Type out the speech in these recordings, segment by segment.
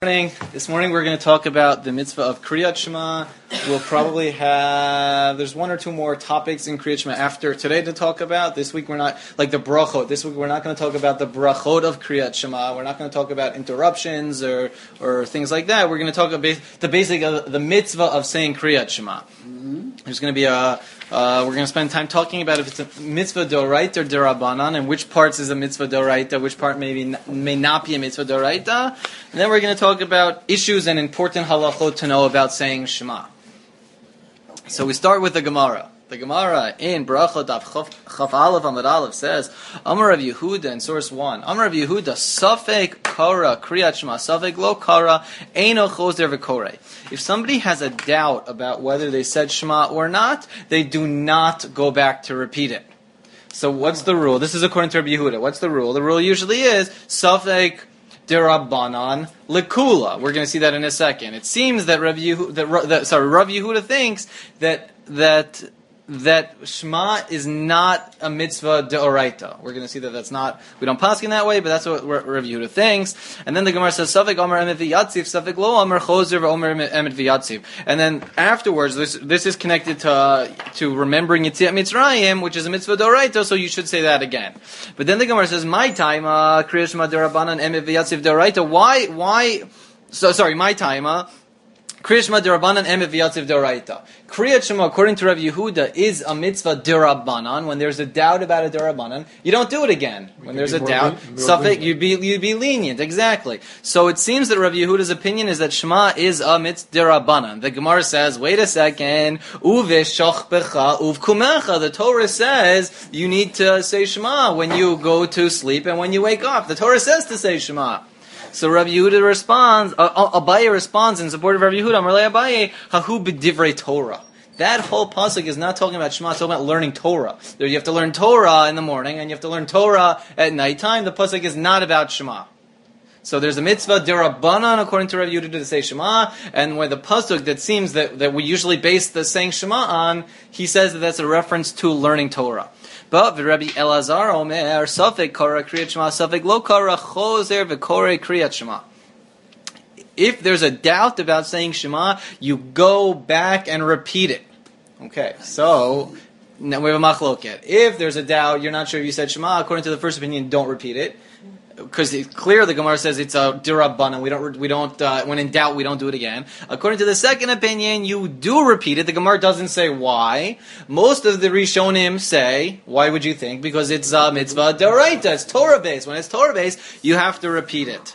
This morning we're going to talk about the mitzvah of Kriyat Shema. We'll probably there's one or two more topics in Kriyat Shema after today to talk about. This week we're not, like the brachot, this week we're not going to talk about the brachot of Kriyat Shema. We're not going to talk about interruptions or things like that. We're going to talk about the basic of the mitzvah of saying Kriyat Shema. There's going to be we're going to spend time talking about if it's a mitzvah d'oraita or d'Rabbanan, and which parts is a mitzvah d'oraita, which part may not be a mitzvah d'oraita. And then we're going to talk about issues and important halachot to know about saying Shema. So we start with the Gemara. The Gemara in Brachot Chaf Aleph Amud Aleph says, Amar Rav Yehuda in source 1, Amar Rav Yehuda, Safek Kara Kriyat Shema, Safek Lo Kara, Eino Choser V'Korei. If somebody has a doubt about whether they said Shema or not, they do not go back to repeat it. So what's the rule? This is according to Rav Yehuda. What's the rule? The rule usually is Safek Derabanan Lekula. We're going to see that in a second. It seems that Rav Yehuda thinks that Shema is not a mitzvah deoraita. We're going to see that that's not, we don't paskin that way, but that's what Rav Yehuda thinks. And then the Gemara says, Safek Omer Emet V'Yatziv, Safek Lo Omer Choser V'Omer Emet V'Yatziv. And then afterwards, this is connected to remembering Yetziat Mitzrayim, which is a mitzvah deoraita, so you should say that again. But then the Gemara says, my time, Kriyat Shema Derabanan Emet V'Yatziv deoraita. My time, Kriyat Shema Derabanan Emet V'Yatziv Deoraita. Kriyat Shema, according to Rav Yehuda, is a mitzvah Derabanan. When there's a doubt about a Derabanan, you don't do it again. When there's a doubt, you'd be lenient. Exactly. So it seems that Rav Yehuda's opinion is that Shema is a mitzvah Derabanan. The Gemara says, wait a second, Uve shochbecha uvkumecha. The Torah says you need to say Shema when you go to sleep and when you wake up. The Torah says to say Shema. So Rav Yehuda responds, Abaye responds in support of Rav Yehuda, Amarle Abaye, Hahu b'divrei Torah. That whole pasuk is not talking about Shema, it's talking about learning Torah. You have to learn Torah in the morning, and you have to learn Torah at nighttime. The pasuk is not about Shema. So there's a mitzvah derabanan according to Rav Yehuda to say Shema, and where the pasuk that seems that we usually base the saying Shema on, he says that that's a reference to learning Torah. But Rabbi Elazar Omer, Safek Kara Kriyat Shema, Safek Lo Kara Choser V'Korei Kriyat Shema. If there's a doubt about saying Shema, you go back and repeat it. Okay, so now we have a machloket. If there's a doubt, you're not sure if you said Shema, according to the first opinion, don't repeat it. Because it's clear the Gemara says it's a dirabbanan. We don't. When in doubt, we don't do it again. According to the second opinion, you do repeat it. The Gemara doesn't say why. Most of the Rishonim say, why would you think? Because it's a mitzvah d'oraita. It's Torah based. When it's Torah based, you have to repeat it.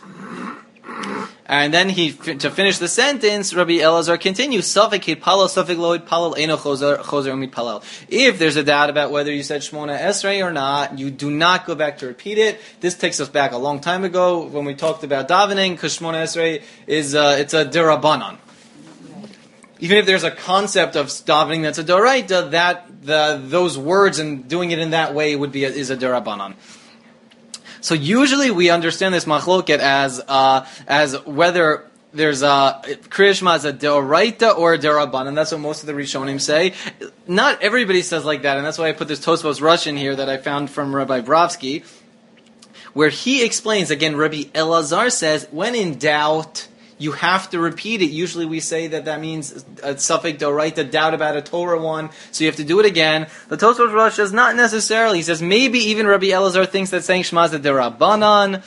And then to finish the sentence, Rabbi Elazar continues, Safek hitpalal, Safek lo hitpalal, eino choser u'mitpalal. If there's a doubt about whether you said Shmona Esrei or not, you do not go back to repeat it. This takes us back a long time ago when we talked about davening, because Shmona Esrei is it's a derabanan. Even if there's a concept of davening that's a doraita, those words and doing it in that way is a derabanan. So usually we understand this machloket as whether there's a Kriyat Shema as a deoraita or a derabanan. That's what most of the Rishonim say. Not everybody says like that, and that's why I put this Tosfos Rush in here that I found from Rabbi Brovsky, where he explains, again, Rabbi Elazar says, when in doubt, you have to repeat it. Usually we say that means a Safek Doraita, doubt about a Torah one, so you have to do it again. The Tosfos Rosh says not necessarily. He says maybe even Rabbi Elazar thinks that saying Shema is a derabanan,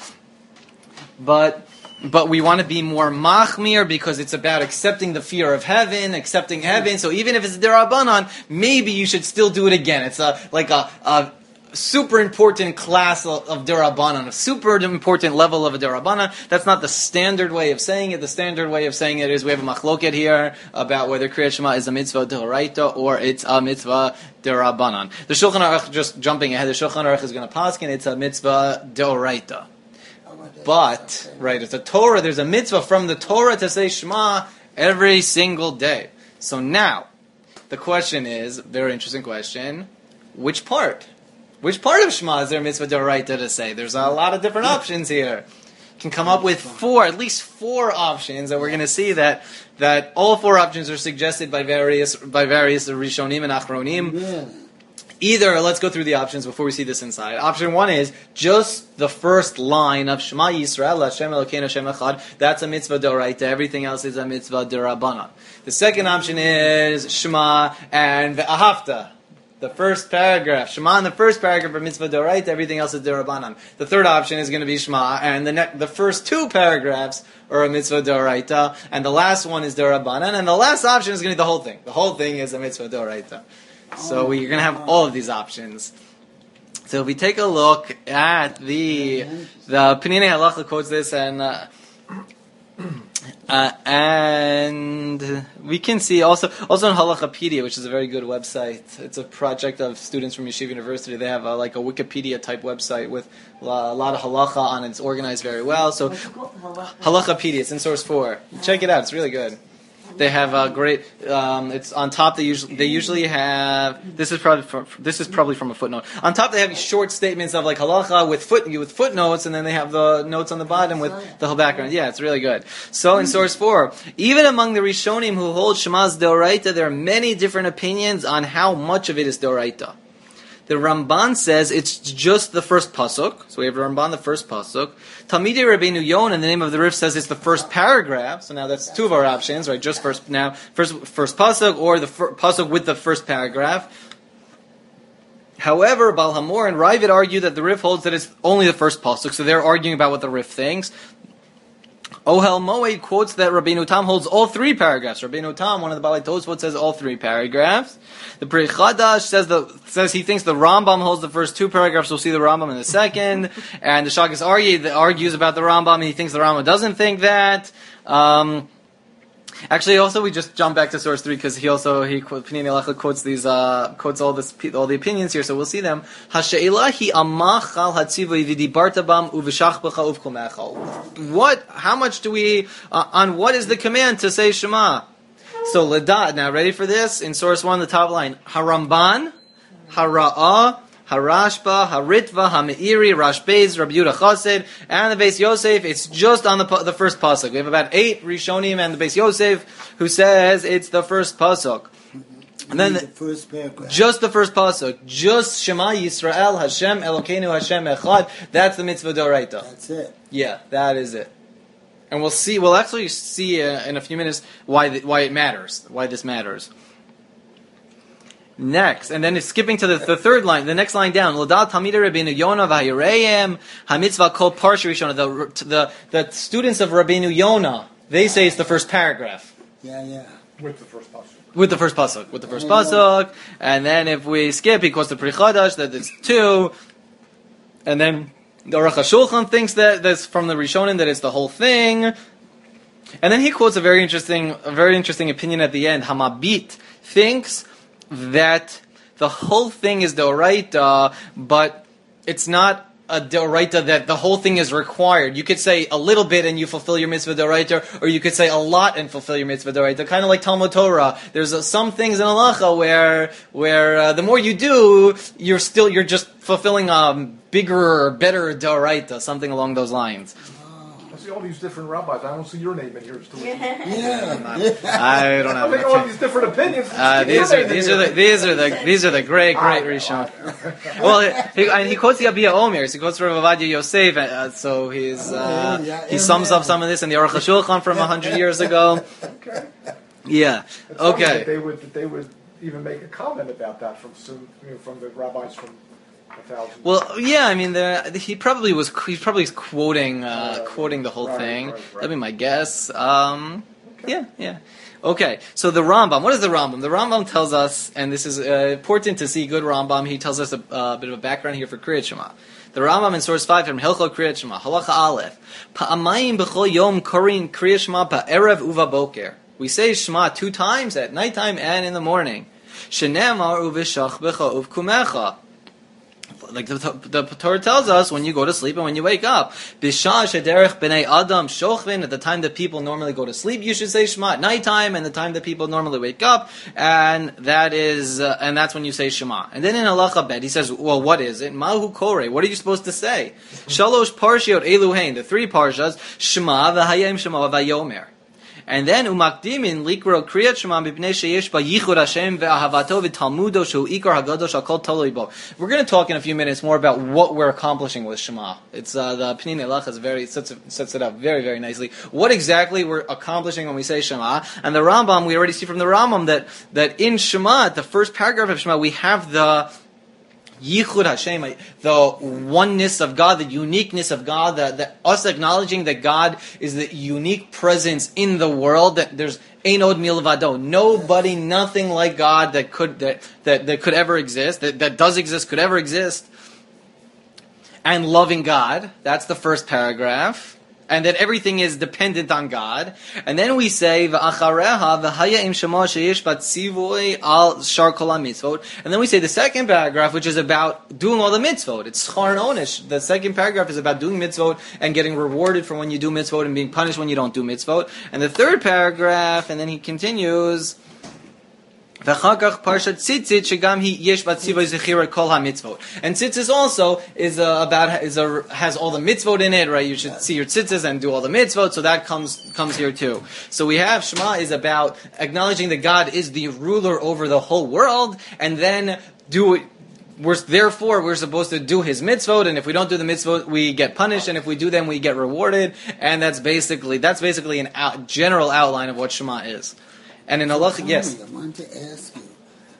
but we want to be more machmir because it's about accepting the fear of heaven, accepting heaven. So even if it's a derabanan, maybe you should still do it again. It's like a super important class of derabanan, a super important level of a derabanan. That's not the standard way of saying it. The standard way of saying it is we have a machloket here about whether Kriyat Shema is a mitzvah deoraita or it's a mitzvah derabanan. The Shulchan Aruch, just jumping ahead, the Shulchan Aruch is going to paskin it's a mitzvah deoraita. But, right, it's a Torah, there's a mitzvah from the Torah to say Shema every single day. So now, the question is, very interesting question, which part? Which part of Shema is there mitzvah d'oraita to say? There's a lot of different options here. You can come up with at least four options, and we're going to see that all four options are suggested by various Rishonim and Achronim. Either, let's go through the options before we see this inside. Option 1 is just the first line of Shema Yisrael, Hashem Elokeinu Hashem Echad. That's a mitzvah d'oraita. Everything else is a mitzvah d'Rabbanan. The second option is Shema and Ve'ahavta. The first paragraph. Shema in the first paragraph of mitzvah d'oraita. Everything else is d'Rabbanan. The third option is going to be Shema, and the first two paragraphs are a mitzvah d'oraita, and the last one is d'Rabbanan, and the last option is going to be the whole thing. The whole thing is a mitzvah d'oraita. So you're going to have all of these options. So if we take a look at the Pineinei Halacha quotes this, and we can see also in Halachapedia, which is a very good website. It's a project of students from Yeshiva University. They have like a Wikipedia type website with a lot of halacha on it. It's organized very well. So Halachapedia, it's in source 4. Check it out. It's really good. They have a great. It's on top. They usually have. This is probably from a footnote. On top, they have short statements of like halacha with footnotes, and then they have the notes on the bottom with the whole background. Yeah, it's really good. So in source 4, even among the Rishonim who hold Shema's deoraita, there are many different opinions on how much of it is deoraita. The Ramban says it's just the first pasuk. So we have Ramban, the first pasuk. Talmidei Rabbeinu Yonah, and the name of the Rif says it's the first paragraph. So now that's two of our options, right? Just first pasuk, or the pasuk with the first paragraph. However, Baal Hamor and Ravid argue that the Rif holds that it's only the first pasuk. So they're arguing about what the Rif thinks. Ohel Moed quotes that Rabbeinu Tam holds all 3 paragraphs. Rabbeinu Tam, one of the Balei Tosfot, says all 3 paragraphs. The Pri Chadash says he thinks the Rambam holds the first 2 paragraphs. We'll see the Rambam in a second. And the Shagas Aryeh argues about the Rambam, and he thinks the Rambam doesn't think that. Actually, also we just jump back to source 3 because Pineinei Halacha quotes all the opinions here, so we'll see them. Hashe'elahi amachal hatzivu v'dibarta bam uv'shach b'cha uv'kumechal. What? How much do we on what is the command to say Shema? So Ladat. Now, ready for this? In source 1, the top line: Haramban, Hara'ah, Harashba, Haritva, Hameiri, Rashbez, Rabbi Yehuda Chassid, and the Beis Yosef. It's just on the first pasuk. We have about 8 Rishonim and the Beis Yosef who says it's the first pasuk. And then the first paragraph. Just the first pasuk. Just Shema Yisrael, Hashem Elokeinu Hashem Echad. That's the mitzvah d'oraita. That's it. Yeah, that is it. And we'll actually see in a few minutes why it matters, why this matters. Next, and then it's skipping to the third line, the next line down. L'dat Talmidei Rabbeinu Yonah v'hayireim hamitzvah kol parsha rishona. The students of Rabbeinu Yonah, they say it's the first paragraph. Yeah. With the first pasuk. With the first pasuk. And then if we skip, he quotes the Pri Chadash that it's 2. And then the Aruch HaShulchan thinks that's from the Rishonim that it's the whole thing. And then he quotes a very interesting opinion at the end. Hamabit thinks that the whole thing is deoraita, but it's not a deoraita that the whole thing is required. You could say a little bit and you fulfill your mitzvah deoraita, or you could say a lot and fulfill your mitzvah deoraita. Kind of like Talmud Torah. There's some things in halacha where the more you do, you're just fulfilling a bigger or better deoraita, something along those lines. I see all these different rabbis. I don't see your name in here. Yeah. I don't have. All these different opinions. These are the great Rishon. Well, he quotes the Abiyah Omer. He quotes Rav Ovadia Yosef. So he sums up some of this in the Aruch HaShulchan from 100 years ago. Okay. Yeah. Okay. They would even make a comment about that from the rabbis from. Well, yeah, I mean, he's probably quoting the whole thing. Right. That'd be my guess. Yeah. Okay, so the Rambam. What is the Rambam? The Rambam tells us, and this is important to see good Rambam. He tells us a bit of a background here for Kriyat Shema. The Rambam in source 5 from Hilchot Kriyat Shema, Halacha Aleph. Pa'amayim b'chol yom korin Kriyat Shema pa'erev uva boker. We say Shema 2 times at nighttime and in the morning. Shenemar uvishach b'cha uvkumecha. Like the Torah tells us, when you go to sleep and when you wake up, Bishah shederech b'nei adam shochvin, at the time that people normally go to sleep, you should say Shema at nighttime, and the time that people normally wake up, and that's when you say Shema. And then in Halacha Bet, he says, well, what is it? Mahu kore. What are you supposed to say? Shalosh parshiot eluhein, the 3 parshas, Shema v'hayim Shema v'yomer. And then umakdimin likro kriyat shema mipnei sheyesh ba yichud Hashem ve'ahavato v'talmudo shu ikar hagadosh hakol toloi bo. We're going to talk in a few minutes more about what we're accomplishing with Shema. It's the Pnei Elach sets it up very, very nicely. What exactly we're accomplishing when we say Shema? And the Rambam, we already see from the Rambam that in Shema, the first paragraph of Shema, we have the Yichud Hashem, the oneness of God, the uniqueness of God, us acknowledging that God is the unique presence in the world, that there's Ein Od Milvado, nobody, nothing like God that could ever exist, that does exist, could ever exist, and loving God. That's the first paragraph. And that everything is dependent on God. And then we say, V'achareha v'haya im shema sheyesh bat tzivui al shar kol ha-mitzvot. And then we say the second paragraph, which is about doing all the mitzvot. It's schar and onish. The second paragraph is about doing mitzvot and getting rewarded for when you do mitzvot and being punished when you don't do mitzvot. And the third paragraph, and then he continues, V'chakach parshat tzitzit shegam hi yesh bat tzivui zechira kol ha-mitzvot. And tzitzis also has all the mitzvot in it, right? You should see your tzitzis and do all the mitzvot, so that comes here too. So we have Shema is about acknowledging that God is the ruler over the whole world, and then we're supposed to do His mitzvot, and if we don't do the mitzvot, we get punished, and if we do them, we get rewarded, and that's basically a general outline of what Shema is. And in halacha, yes. I wanted to ask you,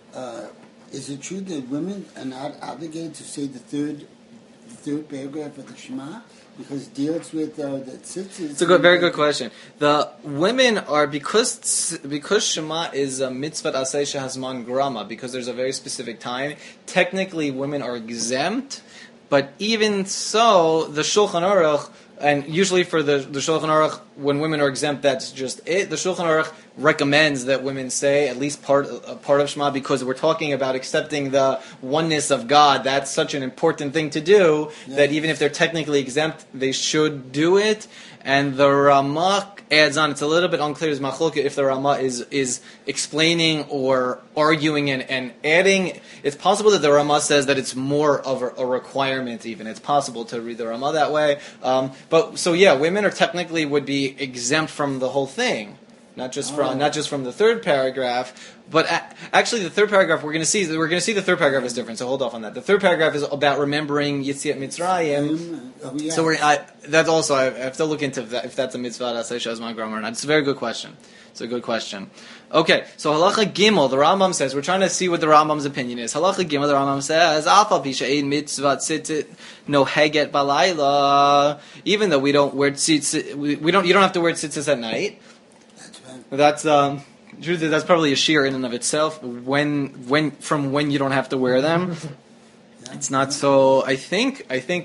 is it true that women are not obligated to say the third paragraph of the Shema? Because it deals with the tzitzis. It's a very good question. The women are, because Shema is a mitzvah asay shehazman grama, because there's a very specific time, technically women are exempt, but even so, the Shulchan Aruch, and usually for the Shulchan Aruch, when women are exempt, that's just it. The Shulchan Aruch recommends that women say at least part of Shema, because we're talking about accepting the oneness of God. That's such an important thing to do, that even if they're technically exempt, they should do it. And the Ramah adds on, it's a little bit unclear as Machlokah if the Ramah is explaining or arguing and adding. It's possible that the Ramah says that it's more of a requirement even. It's possible to read the Ramah that way. Women are technically would be exempt from the whole thing. Not just from the third paragraph, but actually the third paragraph we're going to see the third paragraph is different. So hold off on that. The third paragraph is about remembering Yetziat Mitzrayim. So that's also I have to look into if that's a mitzvah asay shehazman grama or not. It's a very good question. It's a good question. Okay, so halacha gimel, the Rambam says, we're trying to see what the Rambam's opinion is. Halacha gimel, the Rambam says, Afal pi she'ein mitzvah tzitzit no heget balayla. Even though we don't wear tzitzit, you don't have to wear tzitzis at night. That's truth is that's probably a sheer in and of itself. When you don't have to wear them, it's not so. I think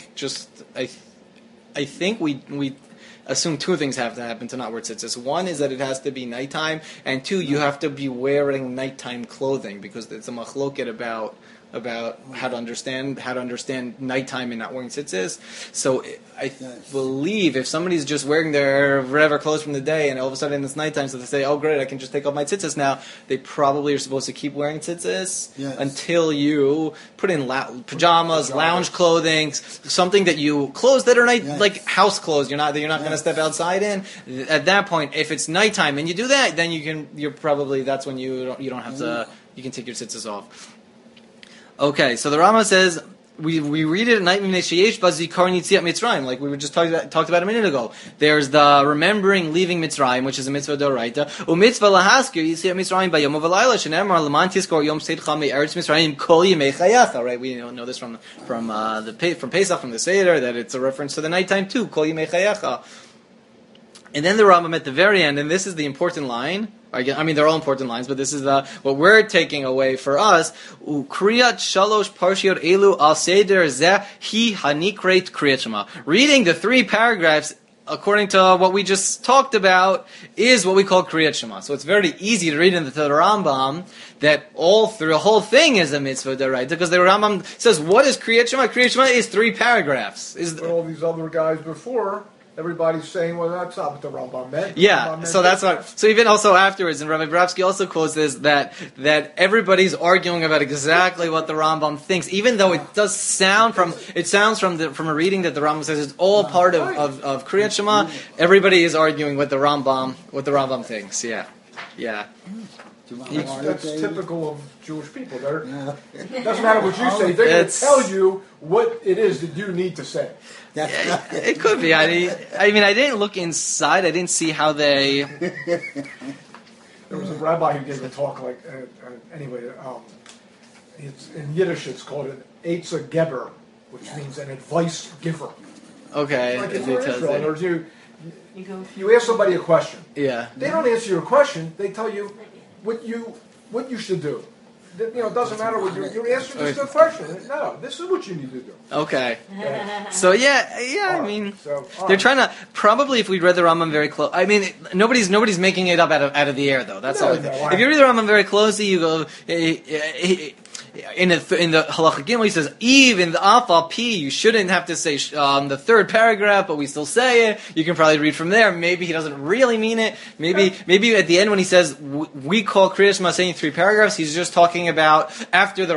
we assume two things have to happen to not wear tzitzis. One is that it has to be nighttime, and two, you have to be wearing nighttime clothing, because it's a machloket about how to understand nighttime and not wearing tzitzis. So I believe if somebody's just wearing their whatever clothes from the day and all of a sudden it's nighttime, so they say, oh great, I can just take off my tzitzis now, they probably are supposed to keep wearing tzitzis until you put in pajamas, lounge clothing, clothes that are like house clothes you're not going to step outside in. At that point, if it's nighttime and you do that, then that's when you don't have to, you can take your tzitzis off. Okay, so the Rama says we read it at night, like we were just talked about a minute ago. There's the remembering leaving Mitzrayim, which is a mitzvah d'oraita. U'mitzvah lahaskir Yetziat Mitzrayim b'yom v'layla shenemar l'man tizkor yom seidcha me'eretz Mitzrayim kol yemei chayacha. Right, we know this from Pesach, from the Seder, that it's a reference to the nighttime too. Kol yemei chayacha. And then the Rambam at the very end, and this is the important line. I mean, they're all important lines, but this is what we're taking away for us. Kriyat shalosh parshiot elu al seder zeh hi hanikret kriyat Shema. Reading the three paragraphs according to what we just talked about is what we call kriyat Shema. So it's very easy to read in the Rambam that all through the whole thing is a mitzvah d'oraita, because the Rambam says, what is kriyat Shema? Kriyat Shema is three paragraphs. But all these other guys before everybody's saying, well, that's not what the Rambam meant. Yeah, so that's what. So even also afterwards, and Rabbi Bravsky also quotes this that everybody's arguing about exactly what the Rambam thinks, even though it does sound from a reading that the Rambam says it's all part of Kriyat Shema. Everybody is arguing what the Rambam thinks. Yeah. That's typical of Jewish people. It doesn't matter what you say; they're going to tell you what it is that you need to say. Yeah, it could be. I mean, I didn't look inside. I didn't see how they. There was a rabbi who gave a talk anyway. It's in Yiddish. It's called an Eitzah Geber, which means an advice giver. Okay. Like in Israel, you ask somebody a question. Yeah. They don't answer your question. They tell you what you should do. It doesn't matter what you're answering just a question. No, this is what you need to do. Okay. So I mean, they're trying to probably if we read the Rambam very close. I mean, nobody's making it up out of the air though. That's all. If you read the Rambam very closely, you go. In the Halacha Gimel, he says, even the Afal P, you shouldn't have to say the third paragraph, but we still say it. You can probably read from there. Maybe he doesn't really mean it. Maybe at the end when he says we call Kriyat Shema saying 3 paragraphs, he's just talking about after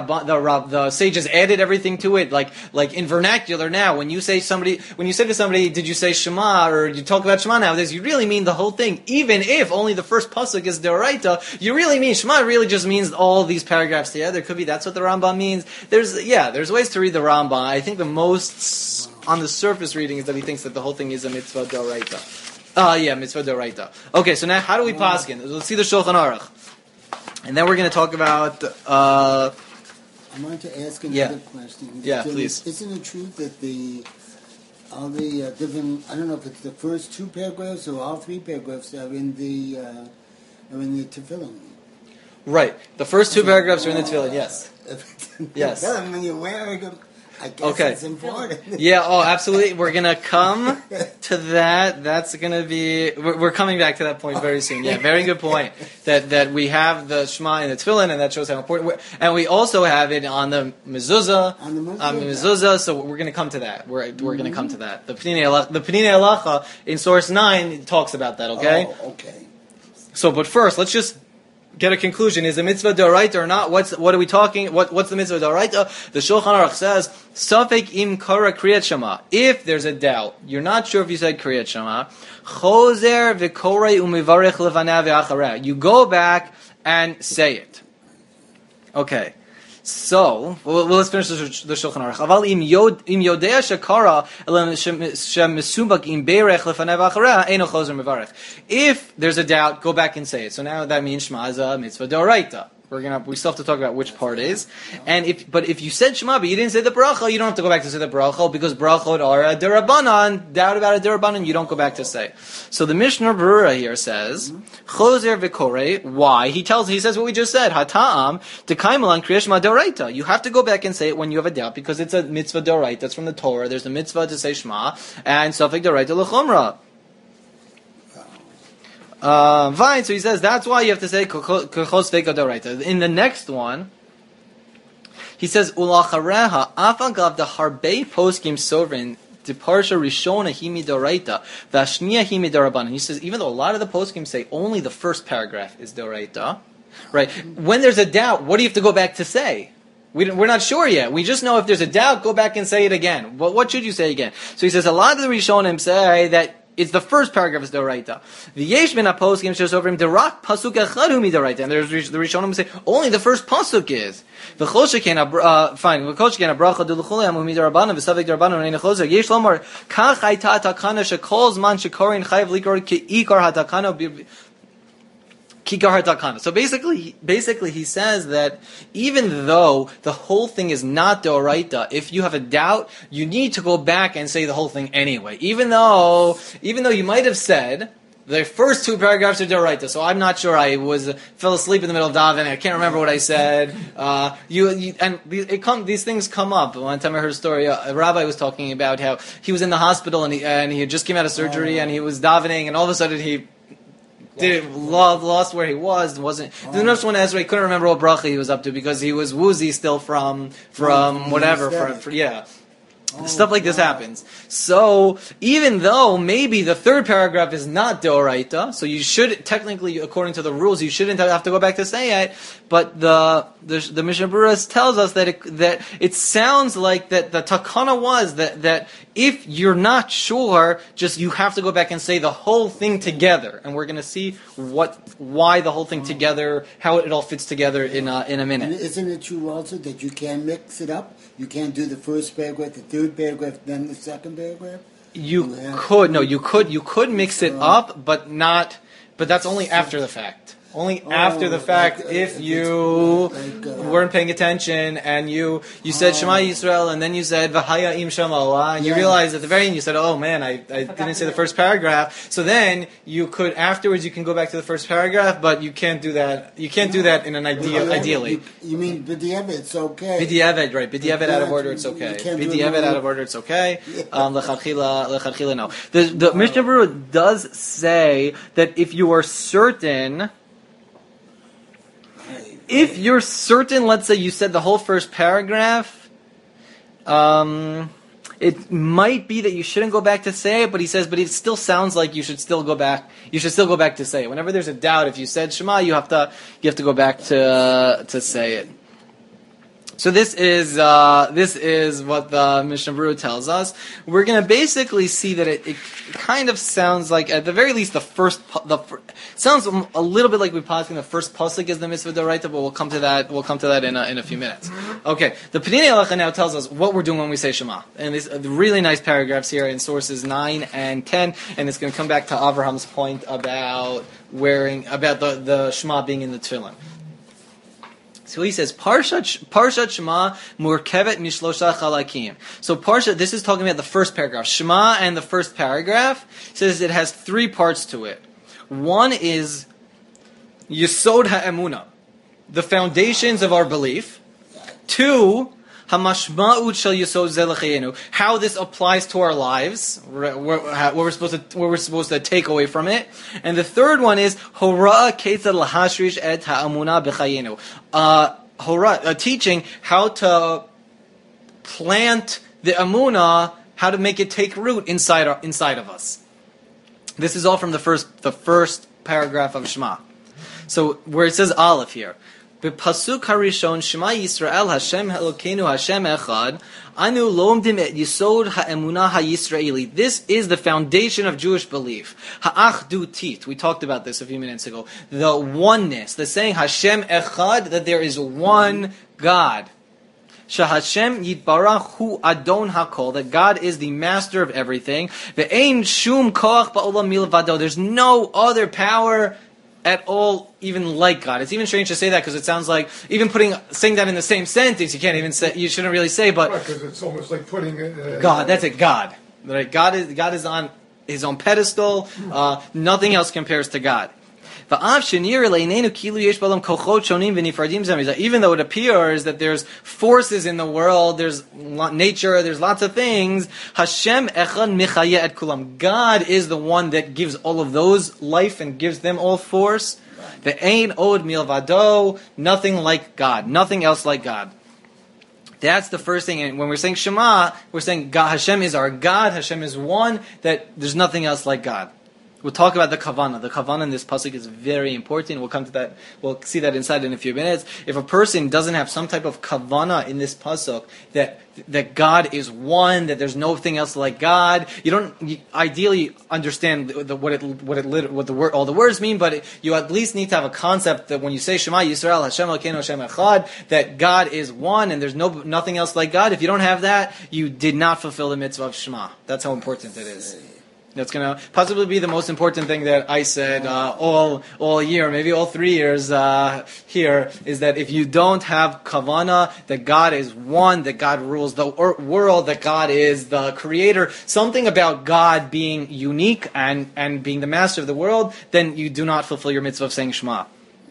the sages added everything to it, like in vernacular now. When you say to somebody, did you say Shema or you talk about Shema nowadays, you really mean the whole thing. Even if only the first pasuk is Deoraita, you really mean Shema. Really just means all these paragraphs together. Could be that's what the Rambam means. There's ways to read the Rambam. I think the most on the surface reading is that he thinks that the whole thing is a mitzvah d'oraita. Mitzvah d'oraita. Okay, so now how do we paskin? Let's see the Shulchan Aruch, and then we're going to talk about. I wanted to ask another question. Yeah, please. Isn't it true that all the different? I don't know if it's the first 2 paragraphs or all 3 paragraphs are in the tefillin. Right. The first 2 paragraphs are in the tefillin, yes. Yes. When you're wearing them, I guess it's important. Yeah, absolutely. We're going to come to that. That's going to be... We're coming back to that point very soon. Yeah, very good point. That we have the Shema in the tefillin, and that shows how important... And we also have it on the mezuzah. On the mezuzah, so we're going to come to that. We're going to come to that. The Penina Halacha in source 9 talks about that, okay? Oh, okay. So, but first, let's just... get a conclusion. Is a mitzvah d'oraita or not? What are we talking? What's the mitzvah d'oraita? The Shulchan Aruch says, Safek im kara kriyat shema. If there's a doubt, you're not sure if you said kriyat shema, chozer v'korei umivarech levanav v'achareh. You go back and say it. Okay. So, let's finish the Shulchan Aruch. Aval im yodea shekara shemesubak im beirech lefanev achareh eino chozer mevarech. If there's a doubt, go back and say it. So now that means Shema is a mitzvah d'oraita. We still have to talk about which part is. And if you said Shema, but you didn't say the bracha, you don't have to go back to say the bracha, because brachot are a derabanan. Doubt about a derabanan, you don't go back to say. So the Mishnah Berurah here says, Chozer v'korei, why? He says what we just said, Hata'am, T'kaimelan Kriya Shema d'oraita. You have to go back and say it when you have a doubt, because it's a mitzvah d'oraita. That's from the Torah. There's a mitzvah to say Shema, and Safek d'oraita l'chumra. Fine, so he says that's why you have to say Kechos Veka Doraita. In the next one, he says Ulachareha Afagav the Harbe Poskim Sovereign Deparsha Rishona Himi Doraita Vashnia Himi Dorabanan. He says even though a lot of the poskim say only the first paragraph is Doraita, right? When there's a doubt, what do you have to go back to say? We're not sure yet. We just know if there's a doubt, go back and say it again. What should you say again? So he says a lot of the Rishonim say that it's the first paragraph is Doraita. The Yesh ben HaPoskim shows over him the Rak Pasuk Echad Humi Doraita, and there's the Rishonim say only the first pasuk is. V'chol sheken fine. V'chol sheken Abracha Duluchule Humi Dorabanan V'Savek Dorabanan Reina Chozer Yesh Lomar Kach Hayta Takana Shekol Zman Shekorin Chayav Likor Ikar Hatakana. So basically he says that even though the whole thing is not Doraita, if you have a doubt, you need to go back and say the whole thing anyway. Even though you might have said the first 2 paragraphs are Doraita, so I'm not sure. I fell asleep in the middle of davening. I can't remember what I said. These things come up. One time I heard a story. A rabbi was talking about how he was in the hospital and he had just came out of surgery and he was davening, and all of a sudden he lost where he was. The next one Ezra, he couldn't remember what bracha he was up to because he was woozy still from whatever. Stuff like this happens. So even though maybe the third paragraph is not deoraita, so you should technically, according to the rules, you shouldn't have to go back to say it. But the Mishnah Berurah tells us that it sounds like that the takana was that if you're not sure, just you have to go back and say the whole thing together, and we're going to see why the whole thing together, how it all fits together in a minute. And isn't it true also that you can mix it up? You can't do the first paragraph, the third paragraph, then the second paragraph. You could mix it up, but that's only after the fact. Only after the fact, if you weren't paying attention and you said Shema Yisrael and then you said V'haya im Shem Allah, and you realized at the very end you said, oh man, I didn't say the first paragraph. So then you could afterwards you can go back to the first paragraph, but you can't do that. You can't do that in an ideally. You mean B'diavad? It's okay. B'diavad, right? B'diavad out of order, it's okay. B'diavad out of order, it's okay. L'chadchila, no. The Mishnah Berurah does say that if you are certain. If you're certain, let's say you said the whole first paragraph, it might be that you shouldn't go back to say it, but he says, but it still sounds like you should still go back. You should still go back to say it. Whenever there's a doubt, if you said Shema, you have to go back to say it. So this is what the Mishnah Berurah tells us. We're going to basically see that it kind of sounds like, at the very least, sounds a little bit like we passed in the first pasuk is the mitzvah d'oraita, but we'll come to that in a few minutes. Okay, the Pedinei Halacha now tells us what we're doing when we say Shema, and these really nice paragraphs here in sources 9 and 10, and it's going to come back to Abraham's point about the Shema being in the tefillin. So he says, Parshat Shema murkevet mishlosha chalakim. So Parshat, this is talking about the first paragraph. Shema and the first paragraph says it has 3 parts to it. One is Yesod ha'emunah, the foundations of our belief. 2, Hamashma'ut shel Yesod ze l'chayenu, how this applies to our lives, what we're supposed to take away from it. And the third one is Hora ketzad lahashrish et ha'amunah b'chayenu, Hora, teaching how to plant the amunah, how to make it take root inside of us. This is all from the first paragraph of Shema. So where it says Aleph here. B'pasuk harishon Shema Yisrael Hashem Elokeinu Hashem Echad Anu lomdim et Yisod ha'emunah ha'Yisraeli. This is the foundation of Jewish belief. Ha'achdutit. We talked about this a few minutes ago. The oneness. The saying Hashem Echad, that there is one God. Shahashem Yitbarach Hu Adon Hakol, that God is the master of everything. Ve'ein shum koach ba'olam milvado. There's no other power at all, even like God. It's even strange to say that because it sounds like even saying that in the same sentence, you can't even say. You shouldn't really say, but because it's almost like putting God. That's it. God. Right? God is on his own pedestal. Nothing else compares to God. Even though it appears that there's forces in the world, there's nature, there's lots of things, Hashem echad michayeh et kulam. God is the one that gives all of those life and gives them all force. Ve'ein od milvado, nothing like God, nothing else like God. That's the first thing. And when we're saying Shema, we're saying God, Hashem is our God, Hashem is one, that there's nothing else like God. We'll talk about the kavanah. The kavanah in this pasuk is very important. We'll come to that. We'll see that inside in a few minutes. If a person doesn't have some type of kavanah in this pasuk, that God is one, that there's nothing else like God, you ideally understand what all the words mean, but you at least need to have a concept that when you say Shema Yisrael Hashem Elokeinu Hashem Echad, that God is one and there's nothing else like God. If you don't have that, you did not fulfill the mitzvah of Shema. That's how important it is. That's going to possibly be the most important thing that I said all year, maybe all 3 years here, is that if you don't have kavanah, that God is one, that God rules the world, that God is the creator, something about God being unique and being the master of the world, then you do not fulfill your mitzvah of saying Shema.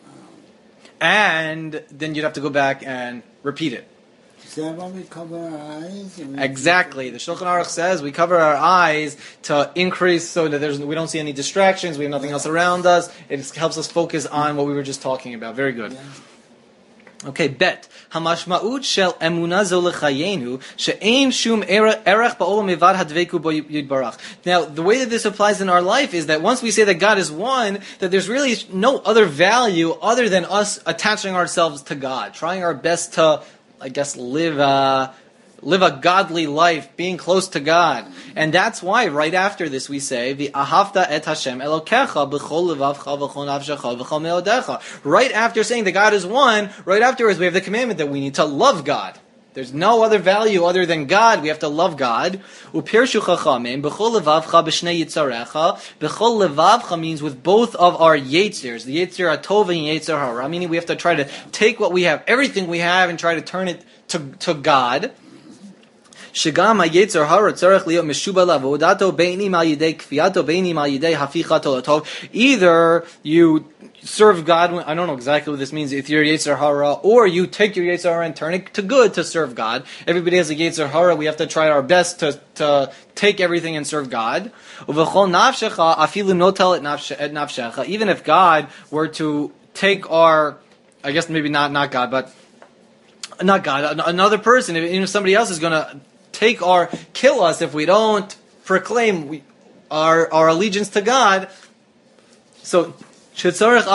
And then you'd have to go back and repeat it. Is that why we cover our eyes? Exactly. The Shulchan Aruch says we cover our eyes to increase so that we don't see any distractions, we have nothing else around us. It helps us focus on what we were just talking about. Very good. Okay, bet. Hamashma'ut shel emuna zo lechayenu she'ein shum erech ba'olam evad hadveku bo yidbarach. Now, the way that this applies in our life is that once we say that God is one, that there's really no other value other than us attaching ourselves to God, trying our best to, I guess, live a godly life, being close to God. And that's why right after this we say, V'ahavta et Hashem Elokecha b'chol levavcha v'chol nafshecha v'chol me'odecha. Right after saying that God is one, right afterwards we have the commandment that we need to love God. There's no other value other than God. We have to love God. Upirshu chachamim b'chol levavcha b'shnei yitzarecha. B'chol levavcha means with both of our yetzirs, the yetzer hatov and yetzer hara. Meaning we have to try to take what we have, everything we have, and try to turn it to God. Shigam hayetzer hara tzarech liot meshuba lavodato beinim al yidei kfiato beinim al yidei hafichato latov. Either you serve God, I don't know exactly what this means, if you're yetzer hara, or you take your yetzer hara and turn it to good to serve God. Everybody has a yetzer hara. We have to try our best to take everything and serve God. Uvechol nafshecha afilu notel et nafshecha. Even if God were to take our, I guess maybe not God, but not God, another person, if somebody else is going to kill us if we don't proclaim our allegiance to God. So, we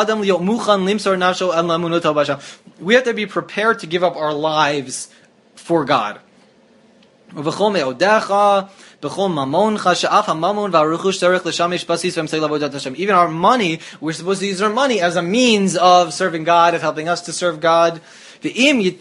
have to be prepared to give up our lives for God. Even our money, we're supposed to use our money as a means of serving God, of helping us to serve God. If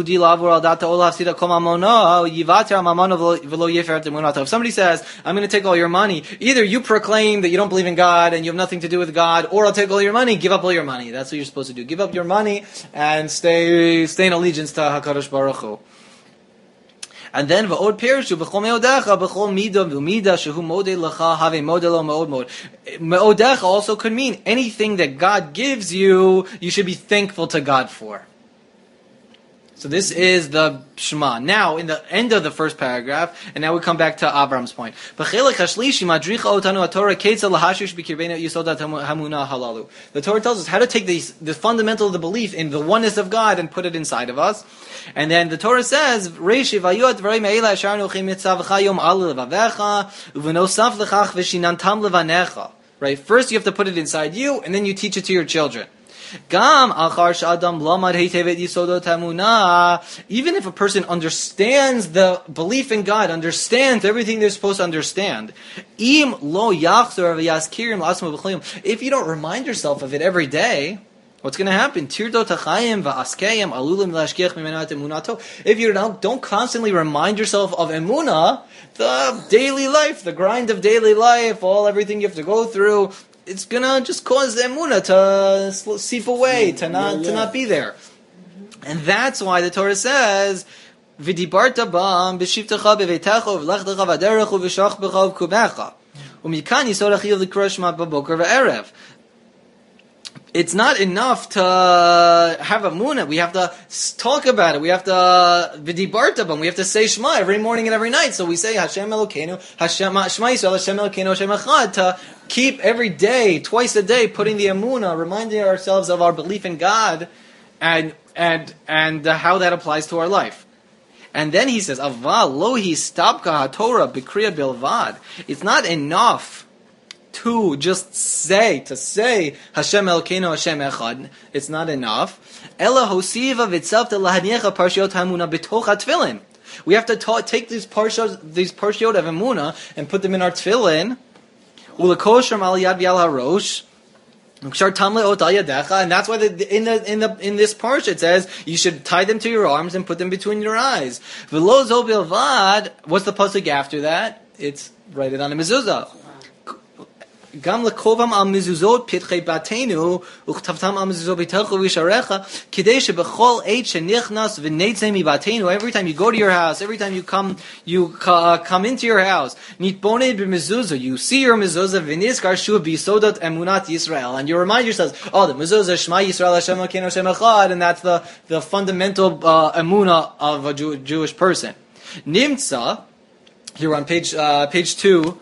somebody says, I'm going to take all your money, either you proclaim that you don't believe in God and you have nothing to do with God, or I'll take all your money, give up all your money. That's what you're supposed to do. Give up your money and stay in allegiance to HaKadosh Baruch Hu. And then v'od pirshu b'chol me'odecha b'chol mida v'mida shehu modeh lecha have modelo me'od mod. Me'odecha also could mean anything that God gives you, you should be thankful to God for. So this is the Shema. Now, in the end of the first paragraph, and now we come back to Avram's point. The Torah tells us how to take the fundamental of the belief in the oneness of God and put it inside of us. And then the Torah says, right? First you have to put it inside you, and then you teach it to your children. Even if a person understands the belief in God, understands everything they're supposed to understand, if you don't remind yourself of it every day, what's going to happen? If you don't constantly remind yourself of emunah, the daily life, the grind of daily life, everything you have to go through, it's gonna just cause the emunah to seep away, to not be there. And that's why the Torah says, "V'dibarta bam b'shivtecha b'veitecha v'lechtecha v'aderecha v'shachbecha v'kubecha u'mikan yisorach yiv l'kroshma b'boker v'erev." It's not enough to have a munah. We have to talk about it. We have to v'dibarta, we have to say Shema every morning and every night. So we say Hashem Elokeinu, Shema Yisrael, Hashem Elokeinu, Hashem Echad, to keep every day, twice a day, putting the emunah, reminding ourselves of our belief in God, and how that applies to our life. And then he says, Aval lohi stabka haTorah b'kriya bilvad. It's not enough to just say Hashem Elokeinu, Hashem Echad. It's not enough. Ela hosiva v'tzavta lahadniecha parshiot hamuna b'toch hatfilin. We have to take these parshiot of emunah and put them in our tefillin. Ulakoshem al yad v'al harosh. And that's why in this parsha it says you should tie them to your arms and put them between your eyes. V'lo zo bilvad. What's the pasuk after that? It's write it on a mezuzah. Gam lekovam al mezuzot pitchei batenu uchtavtam al mezuzot b'telchu v'sharecha kidei shebechol eit shenichnas v'neitzei mibatenu. Every time you go to your house, every time you come into your house, nitboned b'mezuzah, you see your mezuzah v'nizkar shuv b'yisodot emunat Yisrael, and you remind yourselves, the mezuzah Shema Yisrael Hashem Elokeinu Hashem Echad, and that's the fundamental emunah of a Jewish person. Nimtza here on page 2.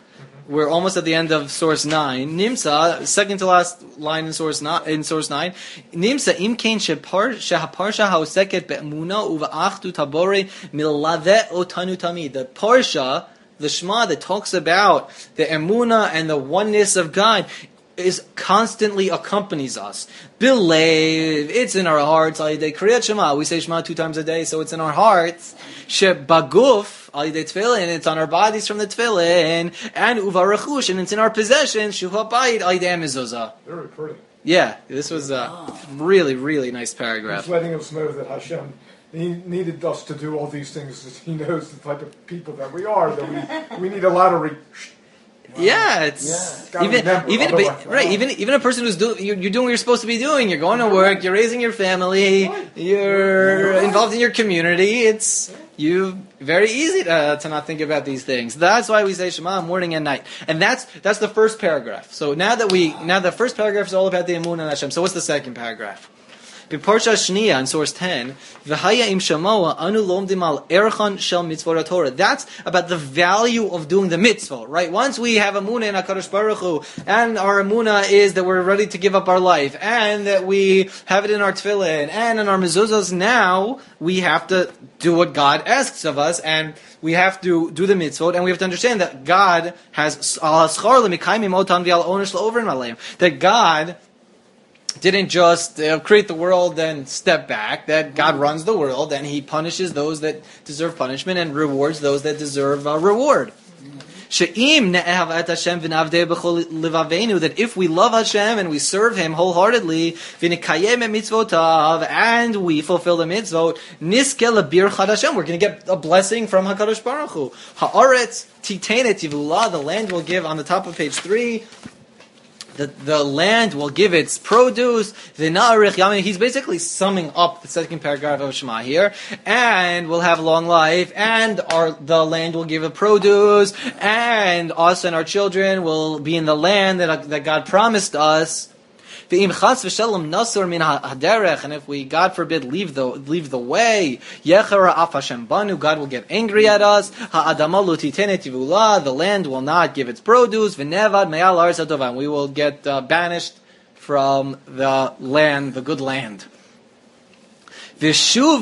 we're almost at the end of source 9. Nimsa, second to last line in source 9. Nimsa imkein shehaparsha haoseket be'emuna uva'achdu tabore milave otanu tamid. The parsha, the Shema that talks about the emuna and the oneness of God is constantly accompanies us. Believe, it's in our hearts. Alidei Kriyat Shema, we say Shema 2 times a day, so it's in our hearts. Shebaguf, alidei Tefillin, it's on our bodies from the Tefillin, and Uvarachush, and it's in our possession. Shuha Bayit, alidei Mezuzah. Very pretty. Yeah, this was a really, really nice paragraph. He's letting us know that Hashem, He needed us to do all these things. He knows the type of people that we are. That we need a lot of. Yeah, it's even a person who's you're doing what you're supposed to be doing. You're going to work. You're raising your family. You're involved in your community. It's very easy to not think about these things. That's why we say Shema morning and night. And that's the first paragraph. So now the first paragraph is all about the Emunah and Hashem. So what's the second paragraph? B'Parsha Shniya in source 10, V'haya im shamoa anu lomdim al erchan shel mitzvot Torah. That's about the value of doing the mitzvot, right? Once we have emunah in HaKadosh Baruch Hu, and our emunah is that we're ready to give up our life, and that we have it in our tefillin, and in our mezuzahs, now we have to do what God asks of us, and we have to do the mitzvot, and we have to understand that God has that God didn't just create the world and step back, that God runs the world and He punishes those that deserve punishment and rewards those that deserve reward. That if we love Hashem and we serve Him wholeheartedly, and we fulfill the mitzvot, we're going to get a blessing from HaKadosh Baruch Hu. The land will give, on the top of page 3, the land will give its produce. He's basically summing up the second paragraph of Shema here. And we'll have long life, and the land will give a produce, and us and our children will be in the land that God promised us. And if we, God forbid, leave the way, God will get angry at us. The land will not give its produce. And we will get banished from the land, the good land. So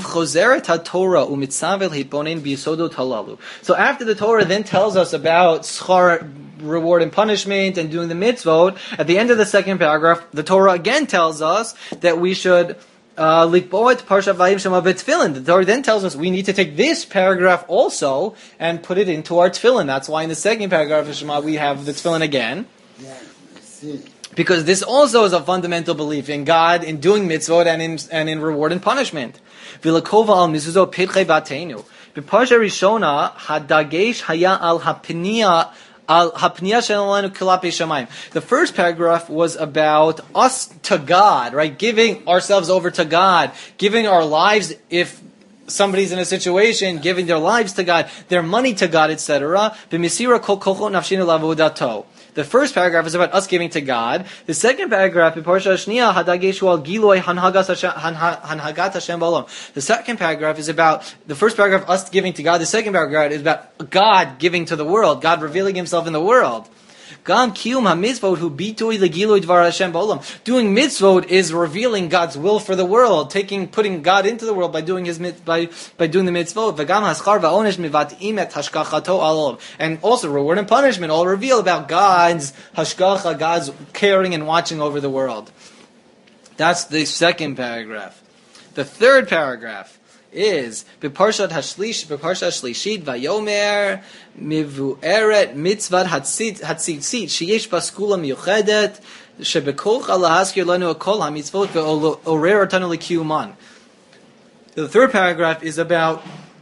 after the Torah then tells us about schar, reward and punishment, and doing the mitzvot, at the end of the second paragraph, the Torah again tells us that we should likboet parsha vayim shema b'tefillin. The Torah then tells us we need to take this paragraph also and put it into our tefillin. That's why in the second paragraph of Shema we have the tefillin again. Yeah, I see. Because this also is a fundamental belief in God, in doing mitzvot, and in reward and punishment. V'lakova al mizuzo pitchei batenu. B'parsha Rishona hadagesh haya al hapniya shelanu kilape shamayim. The first paragraph was about us to God, right? Giving ourselves over to God, giving our lives if somebody's in a situation, giving their lives to God, their money to God, etc. B'misira kol kochot nafshinu la'avodato. The first paragraph is about us giving to God. The second paragraph, in Parsha Shniya, hadageshu al giloi hanhagat Hashem ba'olam. The second paragraph is about, the first paragraph, us giving to God. The second paragraph is about God giving to the world, God revealing Himself in the world. Gam kiyum ha-mitzvot hu bitui legiloi dvar Hashem ba'olam. Doing mitzvot is revealing God's will for the world, putting God into the world by doing doing the mitzvot. V'gam haschar va'onesh mivat'im et hashkachato alom. And also reward and punishment all reveal about God's hashkacha, God's caring and watching over the world. That's the second paragraph. The third paragraph is B'Parshat Shlishit Vayomer Mivueret Mitzvat Hatzitzit Sheyesh Baskula Miyuchedet Shebekocha Lahaskir Lanu Akol HaMitzvot Ve'orer Otanu L'Kiyuman. The third paragraph is about